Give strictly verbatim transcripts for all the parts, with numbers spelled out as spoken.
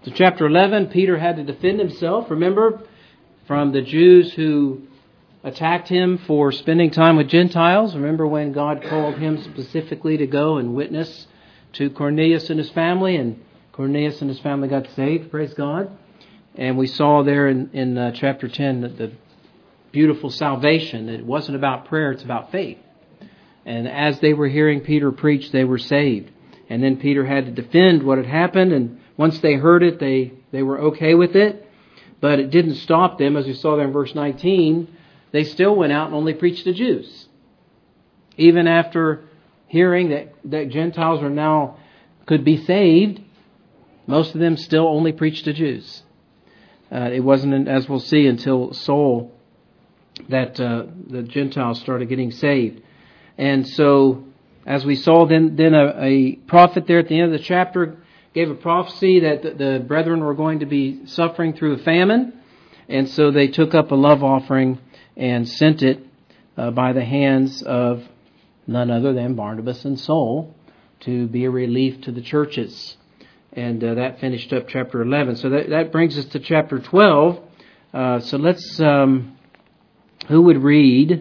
So chapter eleven, Peter had to defend himself, remember, from the Jews who attacked him for spending time with Gentiles. Remember when God called him specifically to go and witness to Cornelius and his family, and Cornelius and his family got saved, praise God. And we saw there in, in uh, chapter ten that the beautiful salvation, that it wasn't about prayer, it's about faith. And as they were hearing Peter preach, they were saved. And then Peter had to defend what had happened, and once they heard it, they, they were okay with it. But it didn't stop them, as we saw there in verse nineteen. They still went out and only preached to Jews. Even after hearing that, that Gentiles are now could be saved, most of them still only preached to Jews. Uh, it wasn't, as we'll see, until Saul that uh, the Gentiles started getting saved. And so, as we saw, then then a, a prophet there at the end of the chapter gave a prophecy that the, the brethren were going to be suffering through a famine. And so they took up a love offering and sent it uh, by the hands of none other than Barnabas and Saul to be a relief to the churches. And uh, that finished up chapter eleven. So that, that brings us to chapter twelve. Uh, so let's, um, who would read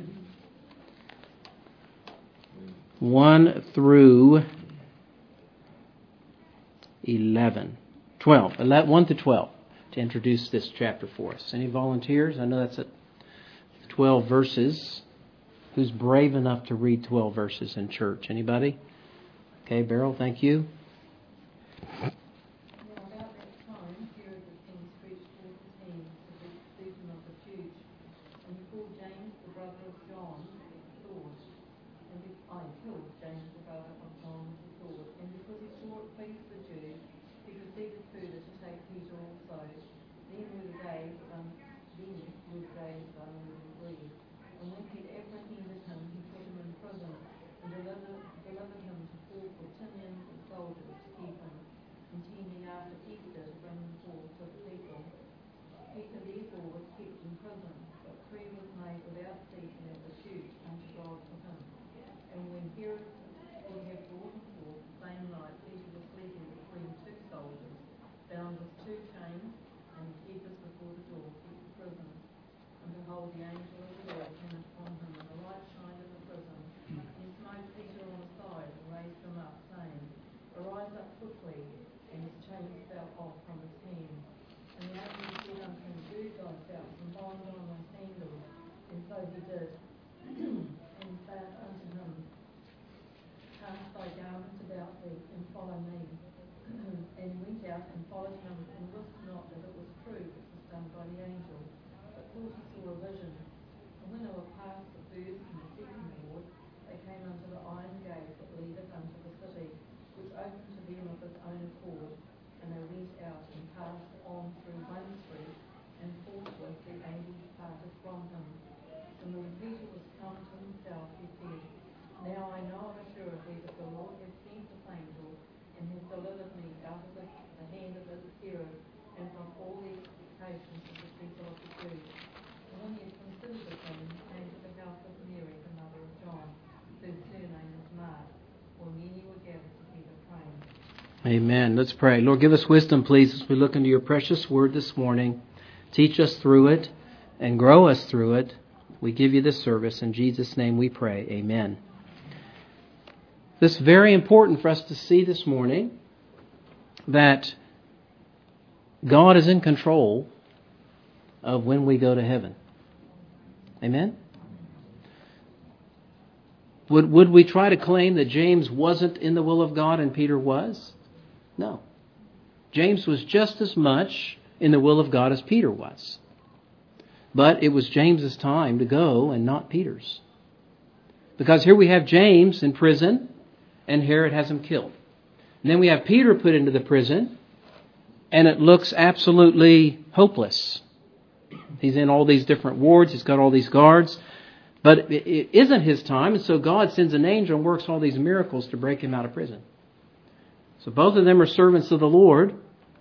one through eleven? twelve. one to twelve to introduce this chapter for us. Any volunteers? I know that's at twelve verses. Who's brave enough to read twelve verses in church? Anybody? Okay, Beryl, thank you. Amen. Let's pray. Lord, give us wisdom, please, as we look into your precious word this morning. Teach us through it and grow us through it. We give you this service. In Jesus' name we pray. Amen. This is very important for us to see this morning, that God is in control of when we go to heaven. Amen? Would, would we try to claim that James wasn't in the will of God and Peter was? No. James was just as much in the will of God as Peter was. But it was James's time to go and not Peter's. Because here we have James in prison and Herod has him killed. And then we have Peter put into the prison and it looks absolutely hopeless. He's in all these different wards. He's got all these guards. But it isn't his time. And so God sends an angel and works all these miracles to break him out of prison. So both of them are servants of the Lord.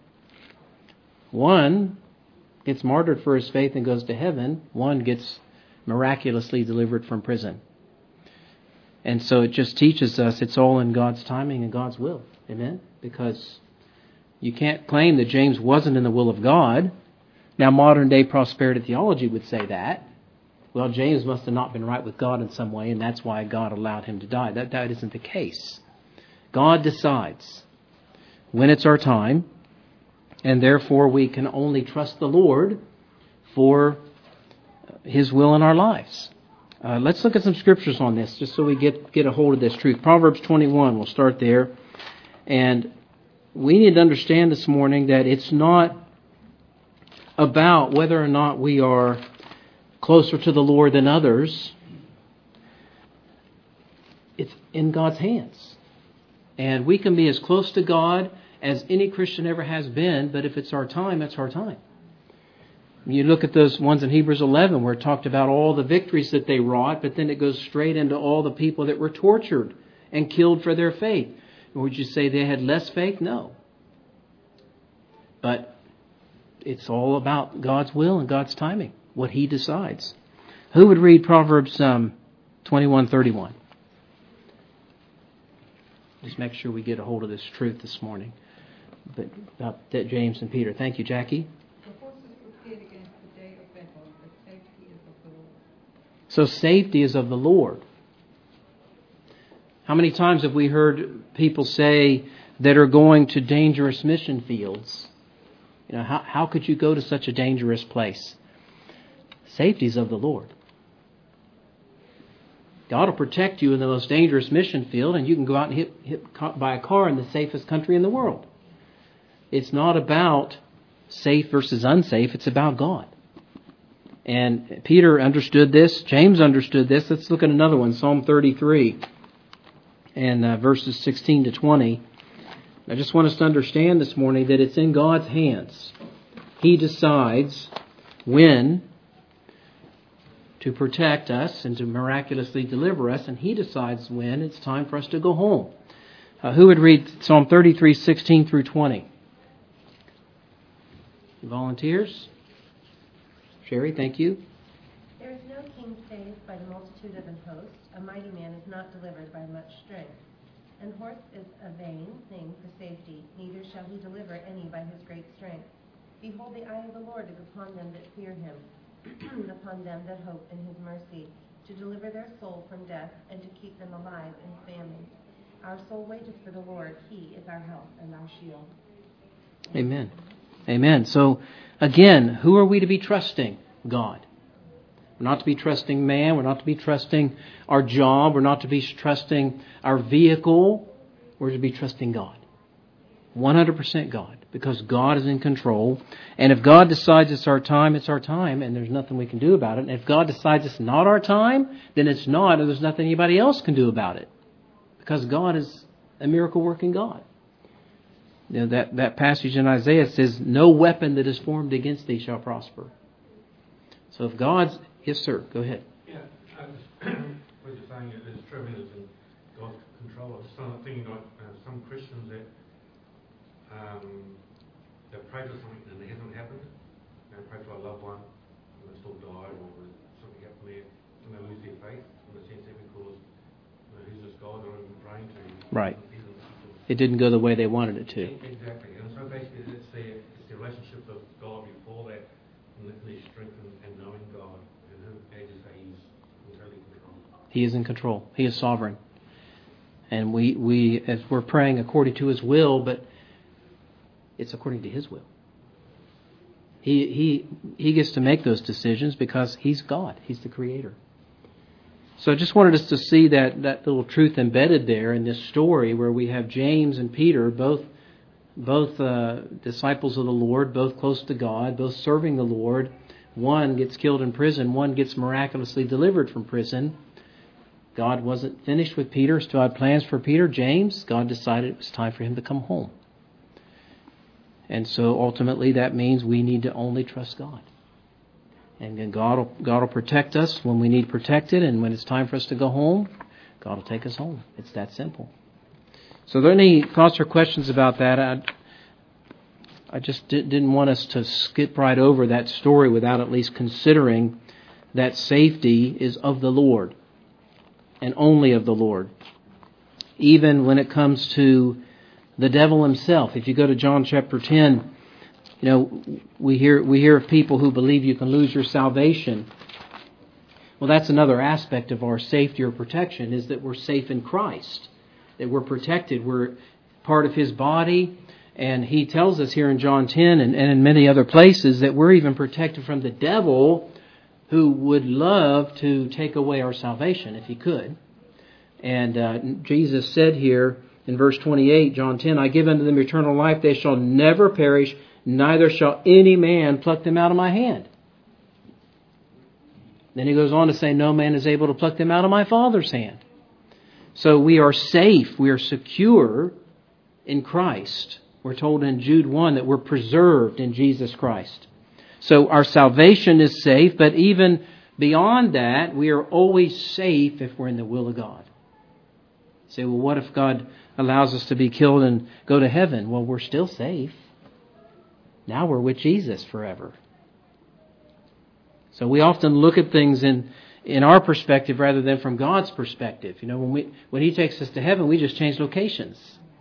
One gets martyred for his faith and goes to heaven. One gets miraculously delivered from prison. And so it just teaches us it's all in God's timing and God's will. Amen? Because You can't claim that James wasn't in the will of God. Now, modern day prosperity theology would say that. Well, James must have not been right with God in some way, and that's why God allowed him to die. That, that isn't the case. God decides when it's our time, and therefore we can only trust the Lord for His will in our lives. Uh, let's look at some scriptures on this, just so we get, get a hold of this truth. Proverbs twenty-one, we'll start there. And we need to understand this morning that it's not about whether or not we are closer to the Lord than others. It's in God's hands. And we can be as close to God as any Christian ever has been, but if it's our time, it's our time. You look at those ones in Hebrews eleven where it talked about all the victories that they wrought, but then it goes straight into all the people that were tortured and killed for their faith. Would you say they had less faith? No. But it's all about God's will and God's timing, what He decides. Who would read Proverbs um, twenty-one thirty-one? Just make sure we get a hold of this truth this morning. But about that James and Peter. Thank you, Jackie. So safety is of the Lord. How many times have we heard people say that are going to dangerous mission fields? You know, how, how could you go to such a dangerous place? Safety is of the Lord. God will protect you in the most dangerous mission field, and you can go out and hit, hit by a car in the safest country in the world. It's not about safe versus unsafe. It's about God. And Peter understood this. James understood this. Let's look at another one, Psalm thirty-three and uh, verses sixteen to twenty. I just want us to understand this morning that it's in God's hands. He decides when to protect us and to miraculously deliver us, and He decides when it's time for us to go home. Uh, who would read Psalm thirty-three, sixteen through twenty? Volunteers? Sherry, thank you. There is no king saved by the multitude of an host. A mighty man is not delivered by much strength. An horse is a vain thing for safety, neither shall he deliver any by his great strength. Behold, the eye of the Lord is upon them that fear him, upon them that hope in his mercy, to deliver their soul from death and to keep them alive in famine. Our soul waiteth for the Lord. He is our help and our shield. Amen. Amen. So, again, who are we to be trusting? God. We're not to be trusting man. We're not to be trusting our job. We're not to be trusting our vehicle. We're to be trusting God. one hundred percent God. Because God is in control. And if God decides it's our time, it's our time. And there's nothing we can do about it. And if God decides it's not our time, then it's not. And there's nothing anybody else can do about it. Because God is a miracle-working God. You know, that, that passage in Isaiah says, no weapon that is formed against thee shall prosper. So if God's... Yes, sir. Go ahead. Yeah, I was, what you're saying is true. I mean, it's in God's control. I was just thinking like uh, some Christians that um, they pray for something and it hasn't happened. They pray for a loved one and they still die, or something happened there, and they lose their faith in the sense that because you know, who's this God that I'm praying to? Right. It didn't go the way they wanted it to. Exactly. And so basically it's the, it's the relationship of God before that, and the strength and, and knowing God, and who, as you say, He's entirely in control. He is in control. He is sovereign. And we, we, as we're praying according to His will, but it's according to His will. He, he, he gets to make those decisions because He's God. He's the Creator. So I just wanted us to see that, that little truth embedded there in this story where we have James and Peter, both both uh, disciples of the Lord, both close to God, both serving the Lord. One gets killed in prison. One gets miraculously delivered from prison. God wasn't finished with Peter. Still had plans for Peter. James, God decided it was time for him to come home. And so ultimately that means we need to only trust God. And then God will, God will protect us when we need protected, and when it's time for us to go home, God will take us home. It's that simple. So are there any thoughts or questions about that? I, I just did, didn't want us to skip right over that story without at least considering that safety is of the Lord and only of the Lord. Even when it comes to the devil himself. If you go to John chapter ten, you know, we hear we hear of people who believe you can lose your salvation. Well, that's another aspect of our safety or protection, is that we're safe in Christ, that we're protected. We're part of His body. And He tells us here in John ten and, and in many other places that we're even protected from the devil, who would love to take away our salvation if he could. And uh, Jesus said here in verse twenty-eight, John ten, I give unto them eternal life, they shall never perish, neither shall any man pluck them out of my hand. Then He goes on to say, no man is able to pluck them out of my Father's hand. So we are safe, we are secure in Christ. We're told in Jude one that we're preserved in Jesus Christ. So our salvation is safe, but even beyond that, we are always safe if we're in the will of God. You say, well, what if God allows us to be killed and go to heaven? Well, we're still safe. Now we're with Jesus forever. So we often look at things in, in our perspective rather than from God's perspective. You know, when we when He takes us to heaven, we just change locations.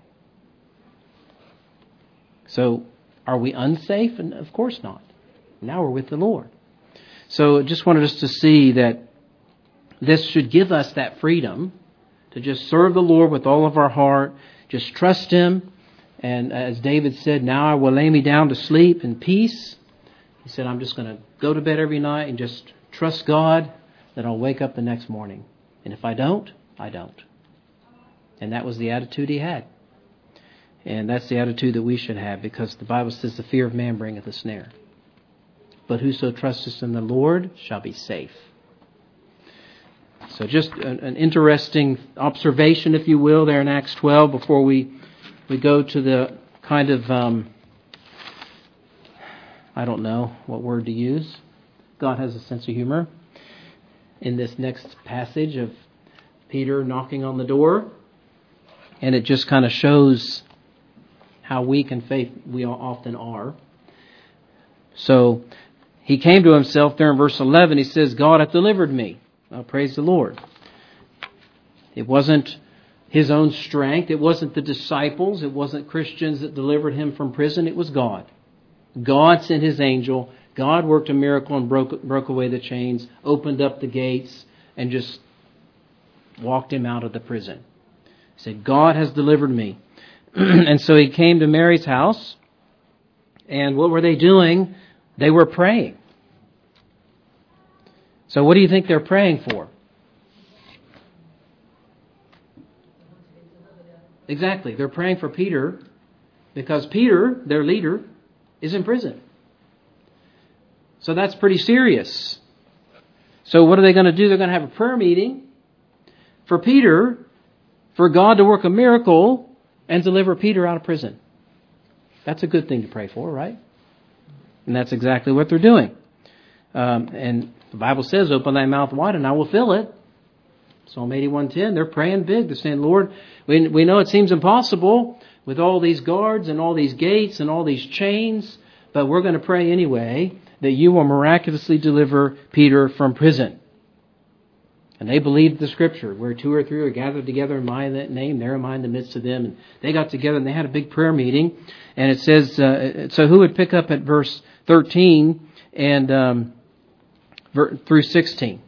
So are we unsafe? And of course not. Now we're with the Lord. So I just wanted us to see that this should give us that freedom to just serve the Lord with all of our heart, just trust Him. And as David said, now I will lay me down to sleep in peace. He said, I'm just going to go to bed every night and just trust God that I'll wake up the next morning. And if I don't, I don't. And that was the attitude he had. And that's the attitude that we should have, because the Bible says the fear of man bringeth a snare. But whoso trusteth in the Lord shall be safe. So just an, an interesting observation, if you will, there in Acts twelve, before we, we go to the kind of, um, I don't know what word to use. God has a sense of humor. In this next passage of Peter knocking on the door. And it just kind of shows how weak in faith we often are. So he came to himself there in verse eleven. He says, God hath delivered me. Well, praise the Lord. It wasn't his own strength. It wasn't the disciples. It wasn't Christians that delivered him from prison. It was God. God sent His angel. God worked a miracle and broke, broke away the chains, opened up the gates, and just walked him out of the prison. He said, God has delivered me. And so he came to Mary's house. And what were they doing? They were praying. So what do you think they're praying for? Exactly. They're praying for Peter because Peter, their leader, is in prison. So that's pretty serious. So what are they going to do? They're going to have a prayer meeting for Peter, for God to work a miracle and deliver Peter out of prison. That's a good thing to pray for, right? And that's exactly what they're doing. Um, and the Bible says, open thy mouth wide and I will fill it. Psalm eighty-one ten, they're praying big. They're saying, Lord, we, we know it seems impossible with all these guards and all these gates and all these chains, but we're going to pray anyway that you will miraculously deliver Peter from prison. And they believed the scripture, where two or three are gathered together in my name, there am I in the midst of them. And they got together and they had a big prayer meeting. And it says, uh, so who would pick up at verse thirteen and um, ver- through sixteen?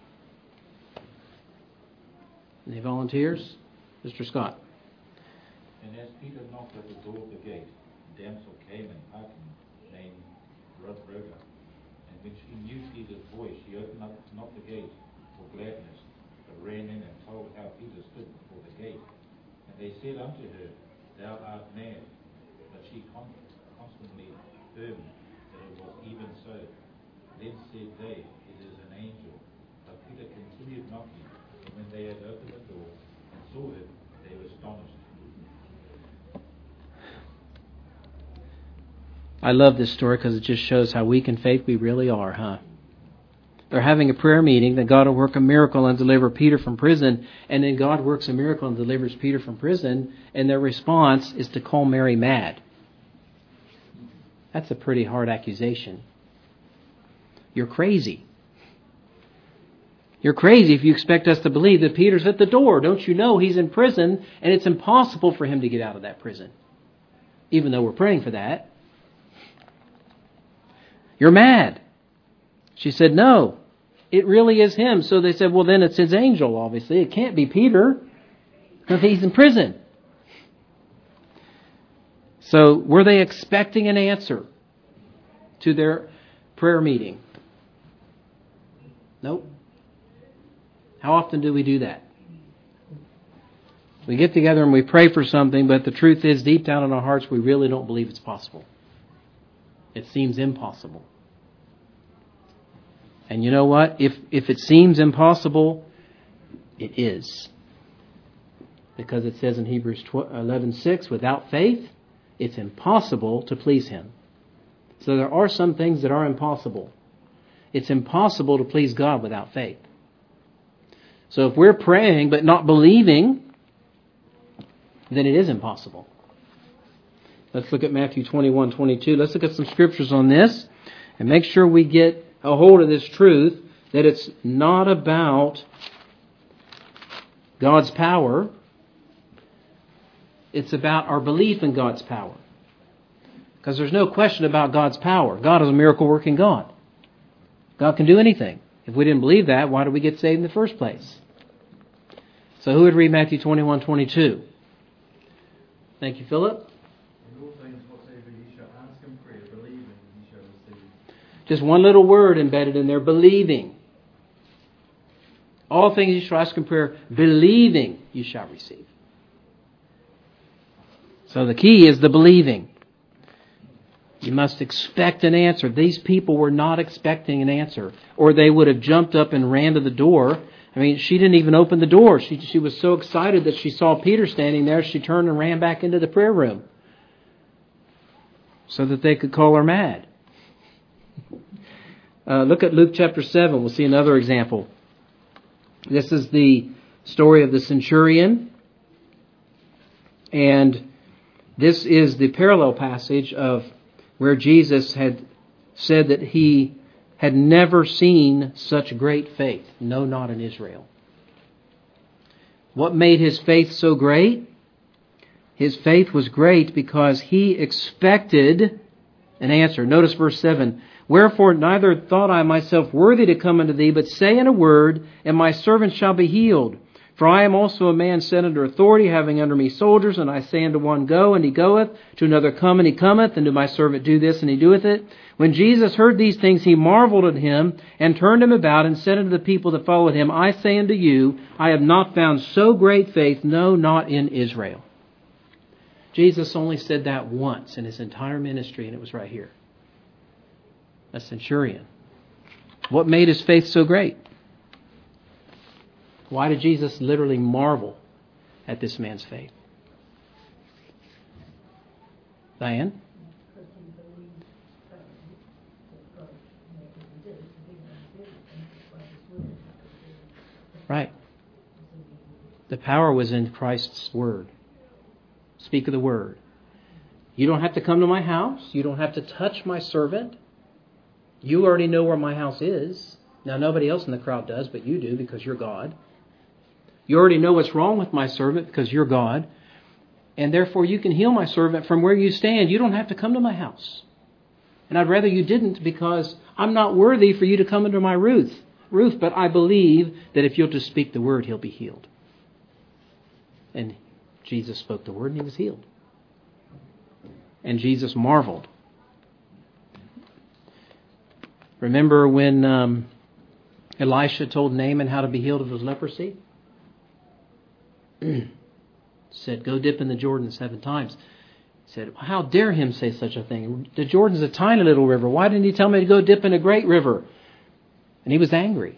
Any volunteers? Mister Scott. And as Peter knocked at the door of the gate, a damsel came and hearkened, named Rhoda. And when she knew Peter's voice, she opened up not the gate for gladness, but ran in and told how Peter stood before the gate. And they said unto her, Thou art mad. But she con- constantly affirmed that it was even so. Then said they, It is an angel. But Peter continued knocking, and when they had opened the door and saw him, they were astonished. I love this story because it just shows how weak in faith we really are, huh? They're having a prayer meeting that God will work a miracle and deliver Peter from prison, and then God works a miracle and delivers Peter from prison, and their response is to call Mary mad. That's a pretty hard accusation. You're crazy. You're crazy if you expect us to believe that Peter's at the door. Don't you know he's in prison and it's impossible for him to get out of that prison? Even though we're praying for that. You're mad. She said, no, it really is him. So they said, well, then it's his angel, obviously. It can't be Peter because he's in prison. So were they expecting an answer to their prayer meeting? Nope. How often do we do that? We get together and we pray for something, but the truth is, deep down in our hearts, we really don't believe it's possible. It seems impossible. And you know what? If if it seems impossible, it is. Because it says in Hebrews eleven six, without faith, it's impossible to please Him. So there are some things that are impossible. It's impossible to please God without faith. So if we're praying but not believing, then it is impossible. Let's look at Matthew twenty-one twenty-two. Let's look at some scriptures on this and make sure we get a hold of this truth that it's not about God's power. It's about our belief in God's power. Because there's no question about God's power. God is a miracle working God. God can do anything. If we didn't believe that, why did we get saved in the first place? So who would read Matthew twenty-one twenty-two? Thank you, Philip. In all things whatsoever ye shall ask in prayer, believing ye shall receive. Just one little word embedded in there, believing. All things you shall ask in prayer, believing you shall receive. So the key is the believing. You must expect an answer. These people were not expecting an answer, or they would have jumped up and ran to the door. I mean, she didn't even open the door. She, she was so excited that she saw Peter standing there, she turned and ran back into the prayer room so that they could call her mad. Uh, look at Luke chapter seven. We'll see another example. This is the story of the centurion. And this is the parallel passage of where Jesus had said that he had never seen such great faith. No, not in Israel. What made his faith so great? His faith was great because he expected an answer. Notice verse seven. Wherefore neither thought I myself worthy to come unto thee, but say in a word, and my servant shall be healed. For I am also a man set under authority, having under me soldiers, and I say unto one, go, and he goeth, to another, come, and he cometh, and to my servant, do this, and he doeth it. When Jesus heard these things, he marveled at him, and turned him about, and said unto the people that followed him, I say unto you, I have not found so great faith, no, not in Israel. Jesus only said that once in his entire ministry, and it was right here. A centurion. What made his faith so great? Why did Jesus literally marvel at this man's faith? Diane? Right. The power was in Christ's word. Speak of the word. You don't have to come to my house. You don't have to touch my servant. You already know where my house is. Now, nobody else in the crowd does, but you do because you're God. You already know what's wrong with my servant because you're God. And therefore, you can heal my servant from where you stand. You don't have to come to my house. And I'd rather you didn't because I'm not worthy for you to come into my roof. Roof, but I believe that if you'll just speak the word, he'll be healed. And Jesus spoke the word and he was healed. And Jesus marveled. Remember when um, Elisha told Naaman how to be healed of his leprosy? Said, go dip in the Jordan seven times. Said, how dare him say such a thing? The Jordan's a tiny little river. Why didn't he tell me to go dip in a great river? And he was angry.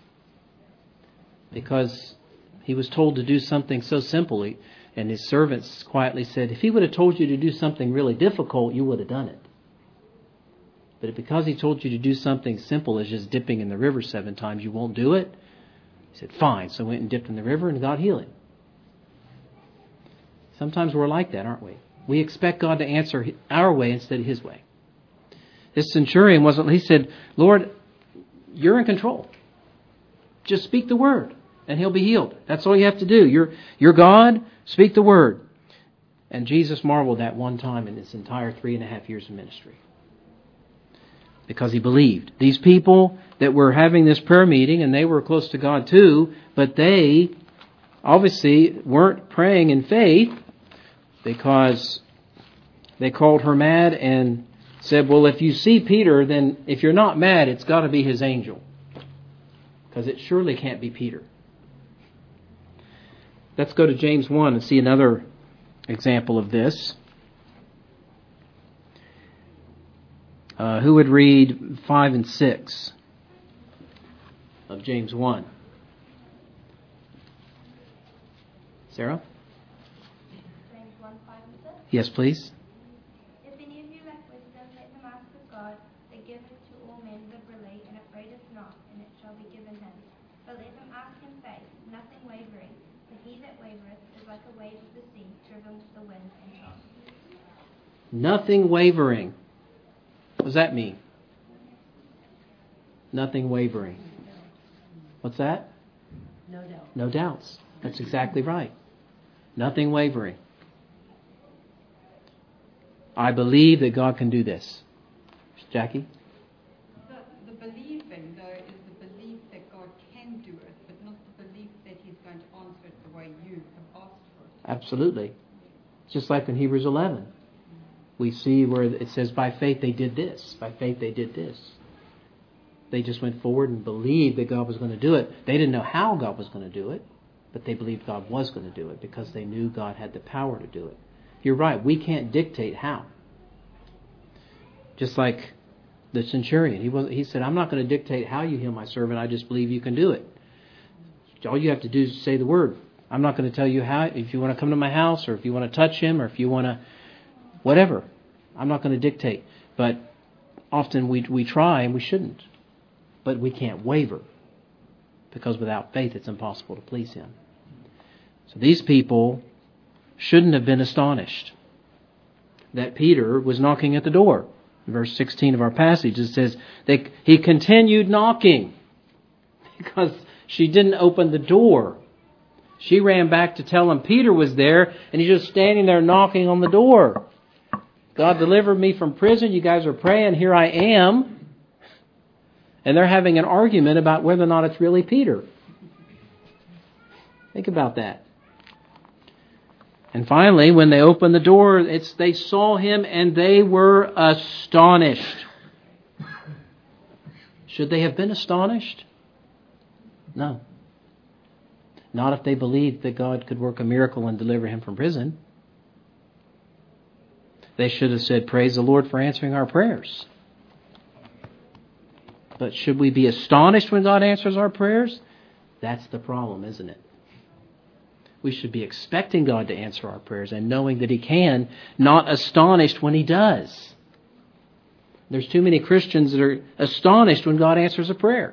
Because he was told to do something so simple. And his servants quietly said, if he would have told you to do something really difficult, you would have done it. But because he told you to do something simple as just dipping in the river seven times, you won't do it? He said, fine. So I went and dipped in the river and God healed him. Sometimes we're like that, aren't we? We expect God to answer our way instead of his way. This centurion wasn't, he said, Lord, you're in control. Just speak the word and he'll be healed. That's all you have to do. You're, you're God, speak the word. And Jesus marveled at one time in his entire three and a half years of ministry. Because he believed. These people that were having this prayer meeting, and they were close to God too, but they obviously weren't praying in faith, because they called her mad and said, well, if you see Peter, then if you're not mad, it's got to be his angel. Because it surely can't be Peter. Let's go to James one and see another example of this. Uh, who would read five and six of James one? Sarah? James one, five and six. Yes, please. If any of you lack wisdom, let him ask of God, that giveth to all men liberally, and upbraideth not, and it shall be given him. But let him ask in faith, nothing wavering. For he that wavereth is like a wave of the sea, driven with the wind and tossed. Nothing wavering. What does that mean? Nothing wavering. What's that? No doubt. No doubts. That's exactly right. Nothing wavering. I believe that God can do this. Jackie? The, the believing, though, is the belief that God can do it, but not the belief that he's going to answer it the way you have asked for it. Absolutely. Just like in Hebrews eleven. We see where it says by faith they did this. By faith they did this. They just went forward and believed that God was going to do it. They didn't know how God was going to do it, but they believed God was going to do it because they knew God had the power to do it. You're right. We can't dictate how. Just like the centurion. He was, he said, I'm not going to dictate how you heal my servant. I just believe you can do it. All you have to do is say the word. I'm not going to tell you how. If you want to come to my house, or if you want to touch him, or if you want to whatever. I'm not going to dictate. But often we we try and we shouldn't. But we can't waver. Because without faith it's impossible to please him. So these people shouldn't have been astonished that Peter was knocking at the door. In verse sixteen of our passage it says, they, he continued knocking. Because she didn't open the door. She ran back to tell him Peter was there, and he's just standing there knocking on the door. God delivered me from prison. You guys are praying. Here I am. And they're having an argument about whether or not it's really Peter. Think about that. And finally, when they opened the door, it's they saw him and they were astonished. Should they have been astonished? No. Not if they believed that God could work a miracle and deliver him from prison. They should have said, praise the Lord for answering our prayers. But should we be astonished when God answers our prayers? That's the problem, isn't it? We should be expecting God to answer our prayers and knowing that he can, not astonished when he does. There's too many Christians that are astonished when God answers a prayer.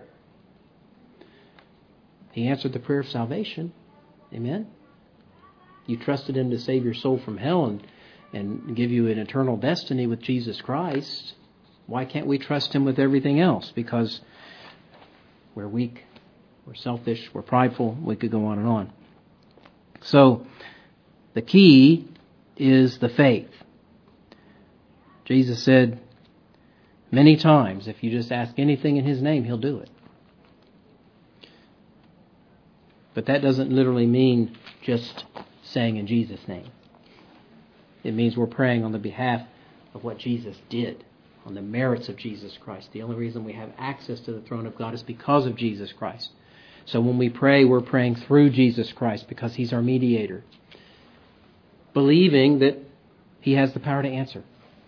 He answered the prayer of salvation. Amen? You trusted him to save your soul from hell and and give you an eternal destiny with Jesus Christ. Why can't we trust him with everything else? Because we're weak, we're selfish, we're prideful. We could go on and on. So the key is the faith. Jesus said many times, if you just ask anything in his name, he'll do it. But that doesn't literally mean just saying in Jesus' name. It means we're praying on the behalf of what Jesus did, on the merits of Jesus Christ. The only reason we have access to the throne of God is because of Jesus Christ. So when we pray, we're praying through Jesus Christ because he's our mediator, believing that he has the power to answer.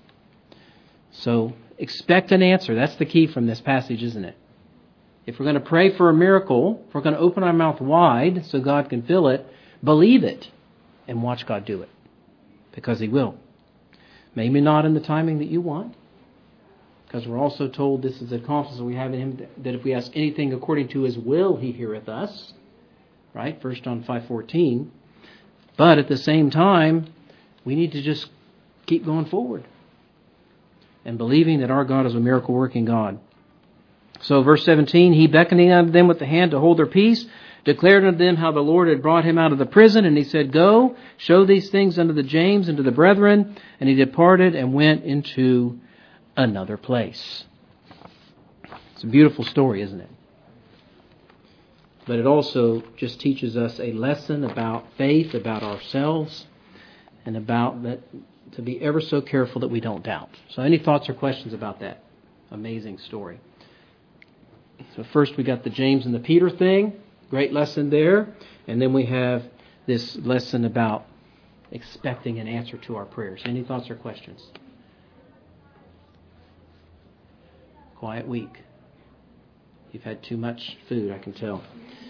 So expect an answer. That's the key from this passage, isn't it? If we're going to pray for a miracle, if we're going to open our mouth wide so God can fill it, believe it and watch God do it. Because he will. Maybe not in the timing that you want. Because we're also told this is a confidence we have in him, that if we ask anything according to his will, he heareth us. Right? First John five fourteen. But at the same time, we need to just keep going forward. And believing that our God is a miracle working God. So verse seventeen, he beckoning unto them with the hand to hold their peace, declared unto them how the Lord had brought him out of the prison, and he said, Go, show these things unto the James and to the brethren. And he departed and went into another place. It's a beautiful story, isn't it? But it also just teaches us a lesson about faith, about ourselves, and about that to be ever so careful that we don't doubt. So any thoughts or questions about that amazing story? So first we got the James and the Peter thing. Great lesson there. And then we have this lesson about expecting an answer to our prayers. Any thoughts or questions? Quiet week. You've had too much food, I can tell.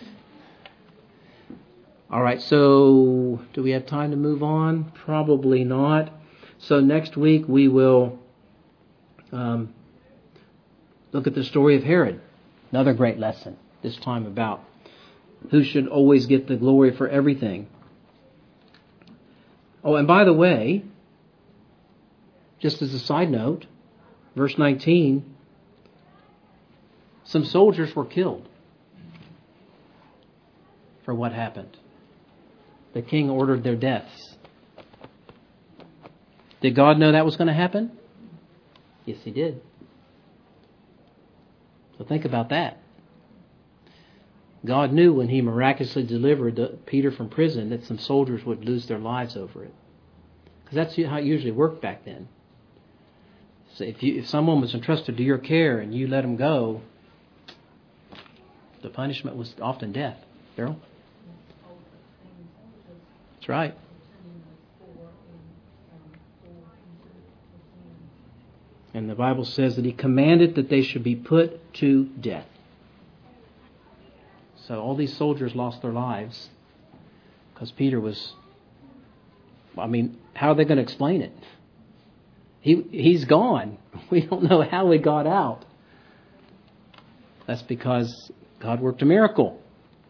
All right, so do we have time to move on? Probably not. So next week we will um, look at the story of Herod. Another great lesson, this time about who should always get the glory for everything. Oh, and by the way, just as a side note, verse nineteen, some soldiers were killed for what happened. The king ordered their deaths. Did God know that was going to happen? Yes, He did. So think about that. God knew when He miraculously delivered Peter from prison that some soldiers would lose their lives over it. Because that's how it usually worked back then. So if, you, if someone was entrusted to your care and you let them go, the punishment was often death. Daryl? That's right. And the Bible says that He commanded that they should be put to death. So all these soldiers lost their lives because Peter was, I mean, how are they going to explain it? He He's gone. We don't know how he got out. That's because God worked a miracle.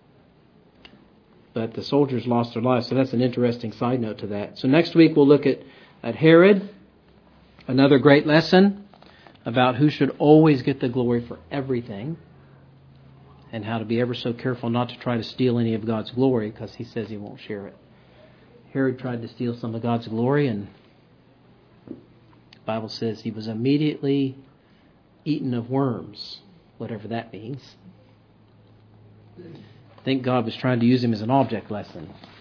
But the soldiers lost their lives. So that's an interesting side note to that. So next week we'll look at, at Herod. Another great lesson about who should always get the glory for everything. And how to be ever so careful not to try to steal any of God's glory because He says He won't share it. Herod tried to steal some of God's glory, and the Bible says he was immediately eaten of worms, whatever that means. I think God was trying to use him as an object lesson.